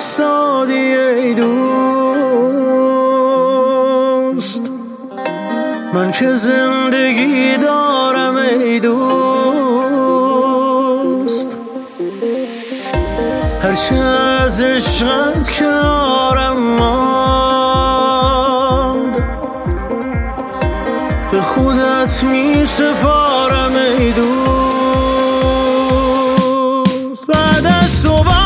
ایستادی ای دوست، من که زندگی دارم ای دوست. هرچه از عشقت کنارم ماند، به خودت می سپارم ای دوست. بعد از تو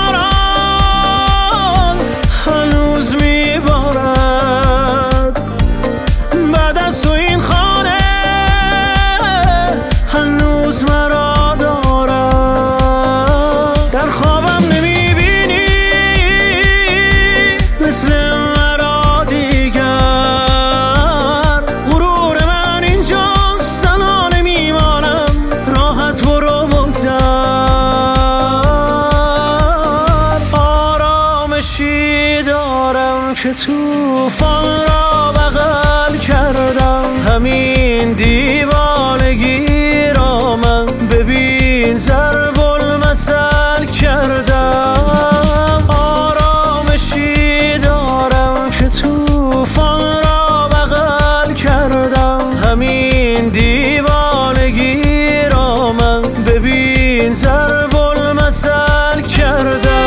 باران هنوز می بارد، بعد از تو این خانه هنوز مرا دارد. در خوابم نمی بینی مثل مرا دیگر، غرور من اینجاست تنها نمیمانم، راحت برو بگذر. آرامشی دارم که طوفان را بغل کردم، همین دیوانگی را من ببین ضرب المثل کردم. آرامشی دارم که طوفان را بغل کردم، همین دیوانگی را من ببین ضرب المثل کردم.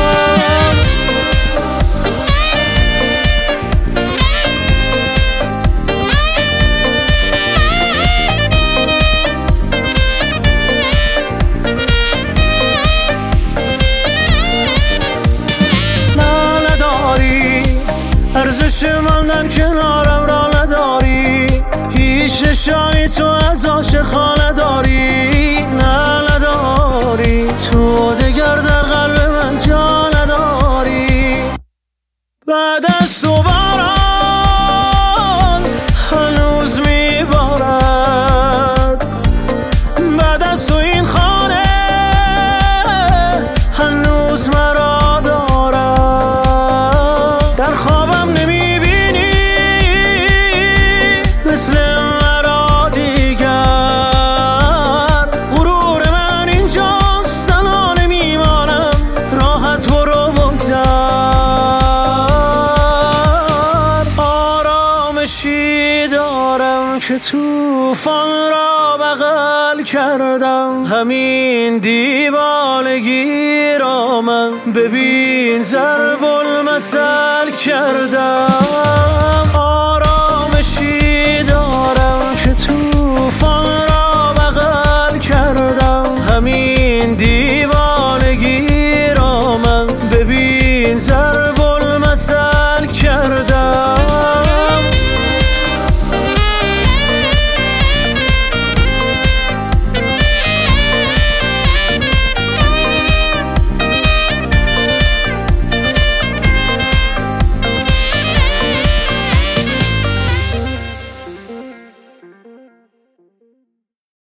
ارزش ماندن کنارم را نداری، هیچ نشانی تو از عاشقان نداری. نه نداری، تو دگر در قلب من جا نداری. بعد از تو باران هنوز می بارد، بعد از تو این خانه هنوز مرا دارد. در خوابم نمی بینی مثل مرا دیگر، غرور من اینجاست تنها نمیمانم، راحت برو بگذر. آرامشی دارم که طوفان را بغل کردم، همین دیوانگی را من ببین ضرب المثل کردم. آرامشی دارم که طوفان را بغل کردم، همین